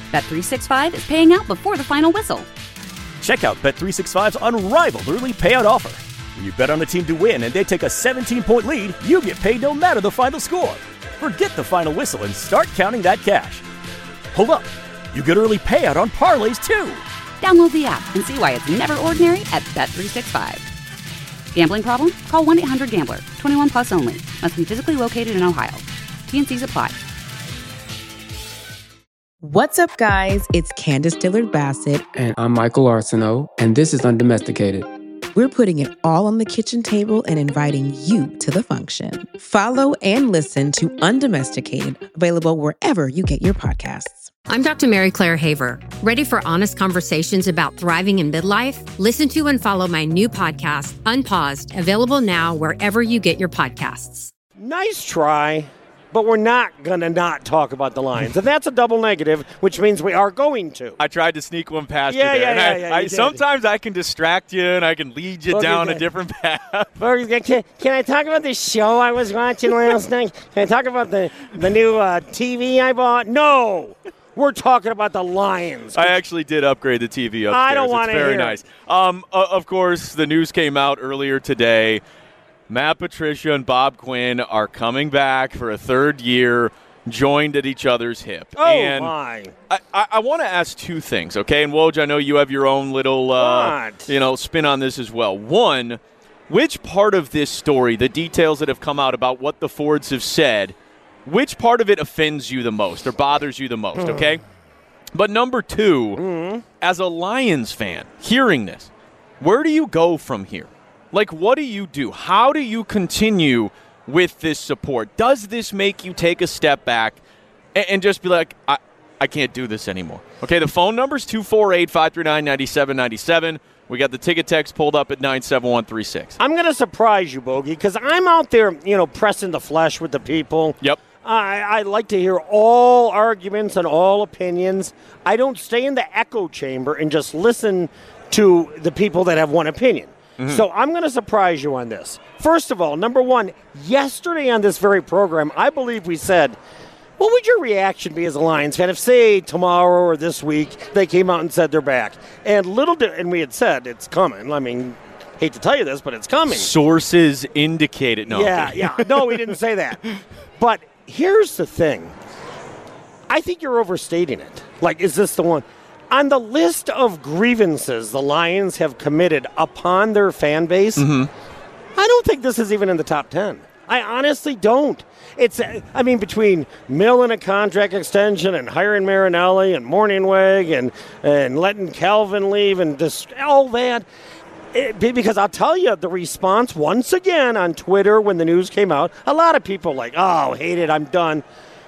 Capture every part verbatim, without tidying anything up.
Bet three sixty-five is paying out before the final whistle. Check out Bet three sixty-five's unrivaled early payout offer. When you bet on a team to win and they take a seventeen-point lead, you get paid no matter the final score. Forget the final whistle and start counting that cash. Hold up. You get early payout on parlays, too. Download the app and see why it's never ordinary at Bet three sixty-five. Gambling problem? Call one eight hundred gambler. twenty-one plus only. Must be physically located in Ohio. T N Cs apply. What's up, guys? It's Candace Dillard Bassett. And I'm Michael Arsenault, and this is Undomesticated. We're putting it all on the kitchen table and inviting you to the function. Follow and listen to Undomesticated, available wherever you get your podcasts. I'm Doctor Mary Claire Haver. Ready for honest conversations about thriving in midlife? Listen to and follow my new podcast, Unpaused, available now wherever you get your podcasts. Nice try, but we're not going to not talk about the Lions. And that's a double negative, which means we are going to. I tried to sneak one past yeah, you there. Yeah, and yeah, I, yeah, I, you sometimes I can distract you and I can lead you okay, down okay. a different path. Can, can I talk about the show I was watching last night? Can I talk about the, the new uh, T V I bought? No! We're talking about the Lions. I actually did upgrade the T V upstairs. I don't want to It's very hear nice. Um, uh, of course, the news came out earlier today. Matt Patricia and Bob Quinn are coming back for a third year, joined at each other's hip. Oh, and my. I, I, I want to ask two things, okay? And, Woj, I know you have your own little uh, you know, spin on this as well. One, which part of this story, the details that have come out about what the Fords have said, which part of it offends you the most or bothers you the most, okay? But number two, mm-hmm. as a Lions fan, hearing this, where do you go from here? Like, what do you do? How do you continue with this support? Does this make you take a step back and, and just be like, I, I can't do this anymore? Okay, the phone number is two four eight, five three nine, nine seven nine seven. We got the ticket text pulled up at nine seven one three six. I'm going to surprise you, Bogey, because I'm out there, you know, pressing the flesh with the people. Yep. I, I like to hear all arguments and all opinions. I don't stay in the echo chamber and just listen to the people that have one opinion. Mm-hmm. So I'm going to surprise you on this. First of all, number one, yesterday on this very program, I believe we said, what would your reaction be as a Lions fan if, say, tomorrow or this week, they came out and said they're back? And little di- and we had said it's coming. I mean, hate to tell you this, but it's coming. Sources indicate it. No. Yeah, yeah. No, we didn't say that. But here's the thing. I think you're overstating it. Like, is this the one? On the list of grievances the Lions have committed upon their fan base, mm-hmm. I don't think this is even in the top ten. I honestly don't. It's, I mean, between milling a contract extension and hiring Marinelli and Morningweg and, and letting Calvin leave and just all that, it, because I'll tell you, the response once again on Twitter when the news came out, a lot of people like, oh, hate it, I'm done.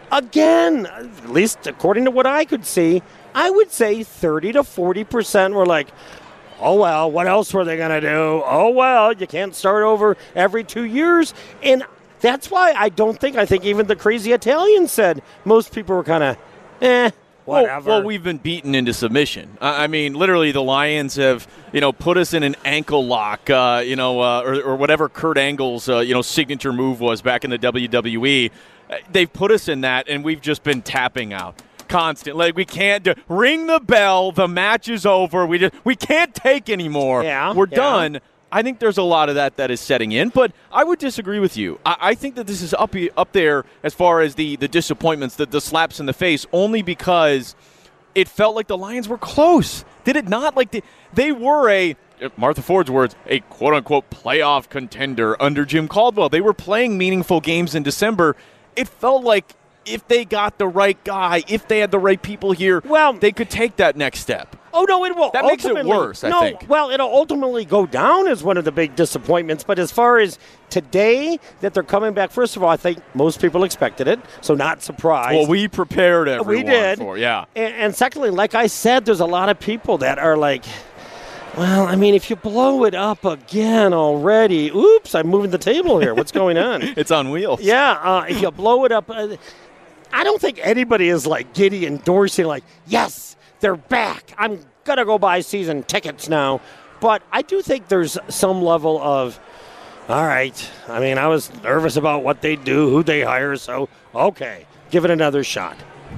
Again, at least according to what I could see, I would say thirty to forty percent were like, oh, well, what else were they going to do? Oh, well, you can't start over every two years. And that's why I don't think, I think even the crazy Italian said most people were kind of, eh, whatever. Well, well, we've been beaten into submission. I mean, literally the Lions have, you know, put us in an ankle lock, uh, you know, uh, or, or whatever Kurt Angle's, uh, you know, signature move was back in the W W E. They've put us in that, and we've just been tapping out. Constant, like we can't do, ring the bell. The match is over. We just we can't take anymore. Yeah, we're yeah. done. I think there's a lot of that that is setting in, but I would disagree with you. I, I think that this is up up there as far as the the disappointments, the the slaps in the face, only because it felt like the Lions were close. Did it not? Like the, they were a Martha Ford's words, a quote unquote playoff contender under Jim Caldwell. They were playing meaningful games in December. It felt like, if they got the right guy, if they had the right people here, well, they could take that next step. Oh, no, it will. That makes it worse, I no, think. Well, it'll ultimately go down as one of the big disappointments. But as far as today, that they're coming back, first of all, I think most people expected it, so not surprised. Well, we prepared everyone we did. for yeah. And, and secondly, like I said, there's a lot of people that are like, well, I mean, if you blow it up again already, oops, I'm moving the table here. What's going on? It's on wheels. Yeah, uh, if you blow it up, uh, I don't think anybody is like giddy endorsing, like, yes, they're back. I'm going to go buy season tickets now. But I do think there's some level of, all right, I mean, I was nervous about what they do, who they hire, so, okay, give it another shot.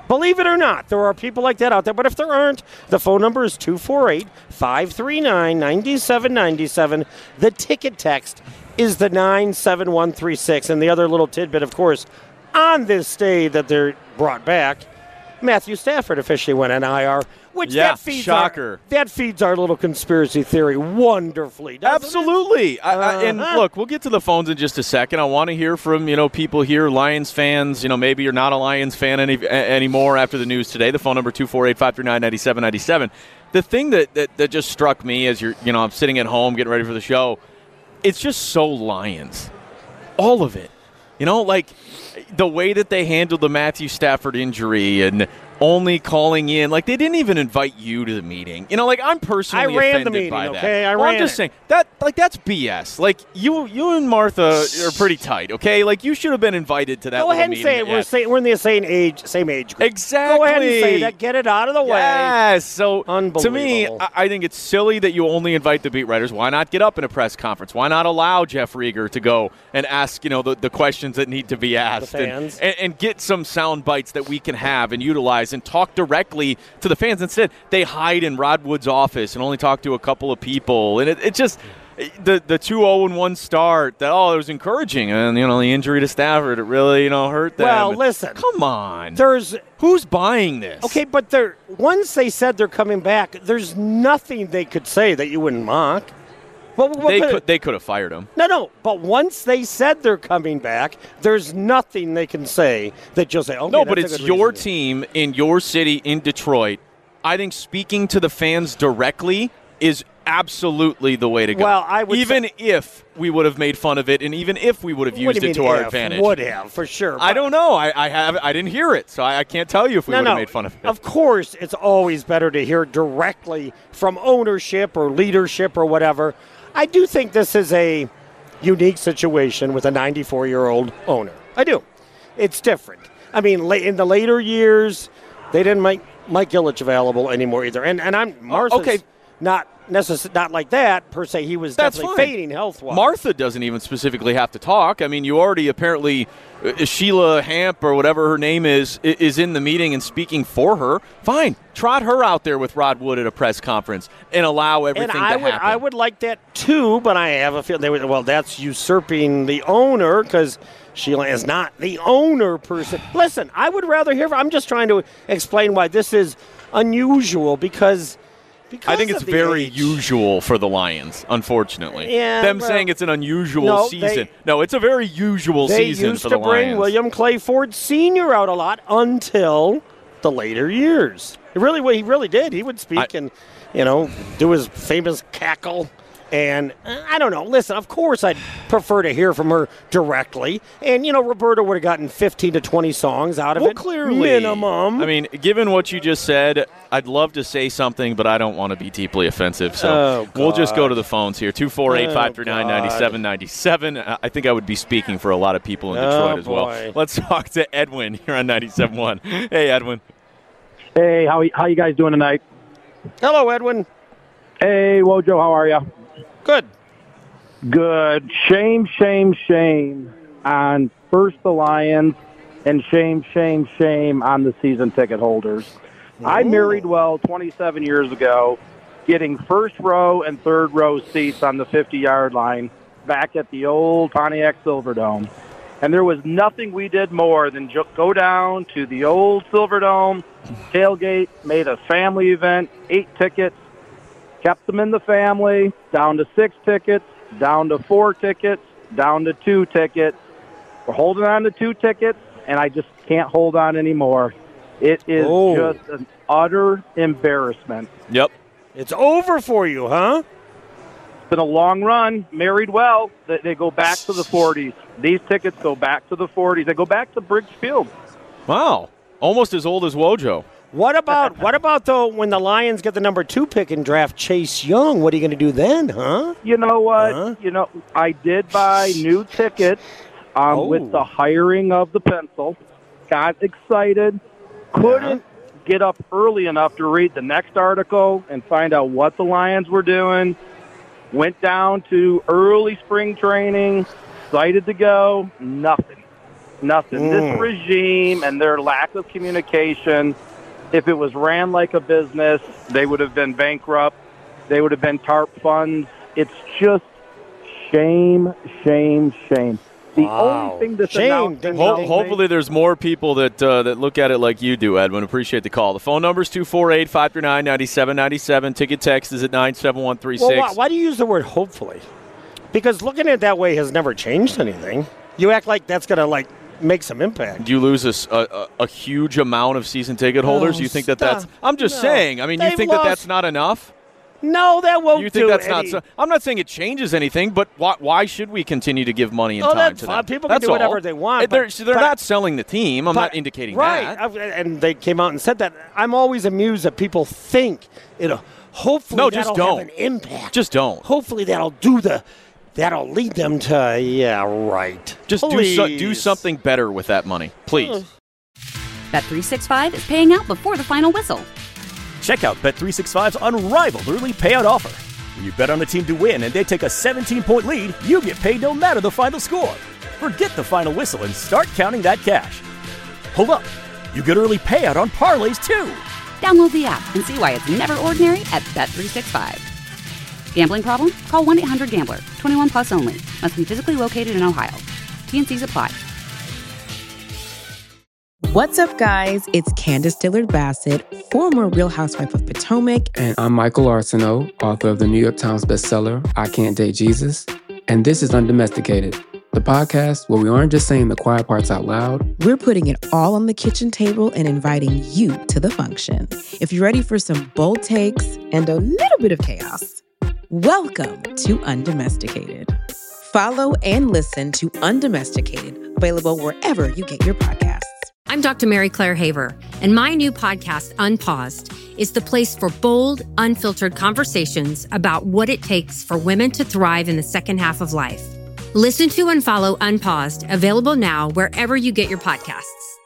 Believe it or not, there are people like that out there. But if there aren't, the phone number is two four eight, five three nine, nine seven nine seven. The ticket text is the nine seven one three six. And the other little tidbit, of course, on this day that they're brought back, Matthew Stafford officially went on I R, which yeah, that feeds shocker. Our, that feeds our little conspiracy theory wonderfully. Absolutely. I, I, and uh-huh. look, we'll get to the phones in just a second. I want to hear from, you know, people here, Lions fans. You know, maybe you're not a Lions fan any, a, anymore after the news today. The phone number two four eight, five three nine, nine seven nine seven. The thing that, that, that just struck me as you're, you know, I'm sitting at home getting ready for the show, it's just so Lions. All of it. You know, like the way that they handled the Matthew Stafford injury and only calling in, like they didn't even invite you to the meeting. You know, like I'm personally I ran offended the meeting, by that. okay? I well, ran I'm just it. saying that, like that's B S. Like you, you and Martha are pretty tight, okay? Like you should have been invited to that. Go ahead and meeting say it. We're, say, we're in the same age, same age group. Exactly. Go ahead and say that. Get it out of the way. Yes. So to me, Unbelievable. I, I think it's silly that you only invite the beat writers. Why not get up in a press conference? Why not allow Jeff Rieger to go and ask, you know, the, the questions that need to be asked, The fans. And, and, and get some sound bites that we can have and utilize and talk directly to the fans. Instead, they hide in Rod Wood's office and only talk to a couple of people. And it, it just the the two oh one start that oh it was encouraging, and you know the injury to Stafford it really you know hurt them. Well, listen, come on, there's who's buying this? Okay, but they're once they said they're coming back, there's nothing they could say that you wouldn't mock. What, what they could, could they could have fired him. No, no. But once they said they're coming back, there's nothing they can say that you'll say, okay, no, that's but a it's good your reason. team in your city in Detroit. I think speaking to the fans directly is absolutely the way to go. Well, I would even say, if we would have made fun of it, and even if we would have used it to our if? advantage, Would have for sure. I don't know. I, I have. I didn't hear it, so I, I can't tell you if we no, would have no. made fun of it. Of course, it's always better to hear directly from ownership or leadership or whatever. I do think this is a unique situation with a ninety-four-year-old owner. I do. It's different. I mean, in the later years, they didn't make Mike Ilitch available anymore either. And and I'm Martha's okay. not necess- not like that per se. He was That's definitely fine. fading health-wise. Martha doesn't even specifically have to talk. I mean, you already apparently uh, Sheila Hamp or whatever her name is i- is in the meeting and speaking for her. Fine, trot her out there with Rod Wood at a press conference and allow everything and I to would, happen. I would like that too, but I have a feeling they would. Well, that's usurping the owner because Sheila is not the owner person. Listen, I would rather hear. I'm just trying to explain why this is unusual because. Because I think it's of the very age. usual for the Lions, unfortunately. Yeah, Them well, saying it's an unusual no, season. they- no, it's a very usual They season used for to the bring Lions. William Clay Ford Senior out a lot until the later years. It really, he really did. He would speak I- and, you know, do his famous cackle. And uh, I don't know. Listen, of course I'd prefer to hear from her directly. And, you know, Roberta would have gotten fifteen to twenty songs out of well, it. clearly. Minimum. I mean, given what you just said, I'd love to say something, but I don't want to be deeply offensive. So Oh, we'll just go God. to the phones here. two four eight, five three nine, nine seven nine seven. I think I would be speaking for a lot of people in Oh, Detroit as boy. well. Let's talk to Edwin here on ninety-seven point one. Hey, Edwin. Hey, how how you guys doing tonight? Hello, Edwin. Hey, Wojo, how are you? Good. Good. Shame, shame, shame on first the Lions, and shame, shame, shame on the season ticket holders. I married well twenty-seven years ago, getting first row and third row seats on the fifty-yard line back at the old Pontiac Silverdome. And there was nothing we did more than jo- go down to the old Silverdome, tailgate, made a family event, eight tickets, kept them in the family, down to six tickets, down to four tickets, down to two tickets. We're holding on to two tickets, and I just can't hold on anymore. It is Oh. just an utter embarrassment. Yep. It's over for you, huh? It's been a long run. Married well. They, they go back to the forties. These tickets go back to the forties. They go back to Briggs Field. Wow. Almost as old as Wojo. What about what about though when the Lions get the number two pick and draft Chase Young? What are you going to do then, huh? You know what? Huh? You know, I did buy new tickets um, Oh. with the hiring of the pencil. Got excited. Couldn't get up early enough to read the next article and find out what the Lions were doing. Went down to early spring training, excited to go, nothing. Nothing. Mm. This regime and their lack of communication, if it was ran like a business, they would have been bankrupt. They would have been TARP funds. It's just shame, shame, shame. The wow. only thing that's shame. announced Ding, Ho- ding, hopefully there's more people that uh, that look at it like you do, Edwin. Appreciate the call. The phone number is two four eight, five three nine, nine seven nine seven. Ticket text is at nine seven one three six. Well, why, why do you use the word hopefully? Because looking at it that way has never changed anything. You act like that's going to, like, make some impact. Do you lose a, s- a- a- a huge amount of season ticket holders? Oh, you think that stop. that's – I'm just No. saying. I mean, you They've think lost- that that's not enough? No, that won't You think do that's any. not so, I'm not saying it changes anything, but why, why should we continue to give money and Oh, time that's to fine. them? People can That's do whatever all. they want, Uh, They're, but- so they're but- not selling the team. I'm But- not indicating right. that. I've- And they came out and said that. I'm always amused that people think it'll hopefully No, just that'll don't. have an impact. Just don't. Hopefully that'll do the that'll lead them to yeah, right. Just do, so, do Please. something better with that money, please. Bet three sixty-five is paying out before the final whistle. Check out Bet three sixty-five's unrivaled early payout offer. When you bet on a team to win and they take a seventeen-point lead, you get paid no matter the final score. Forget the final whistle and start counting that cash. Hold up. You get early payout on parlays, too. Download the app and see why it's never ordinary at Bet three sixty-five. Gambling problem? Call one eight hundred gambler. twenty-one plus only. Must be physically located in Ohio. T N Cs apply. What's up, guys? It's Candace Dillard Bassett, former Real Housewife of Potomac. And I'm Michael Arsenault, author of the New York Times bestseller, I Can't Date Jesus. And this is Undomesticated, the podcast where we aren't just saying the quiet parts out loud. We're putting it all on the kitchen table and inviting you to the function. If you're ready for some bold takes and a little bit of chaos, welcome to Undomesticated. Follow and listen to Undomesticated, available wherever you get your podcasts. I'm Doctor Mary Claire Haver, and my new podcast, Unpaused, is the place for bold, unfiltered conversations about what it takes for women to thrive in the second half of life. Listen to and follow Unpaused, available now wherever you get your podcasts.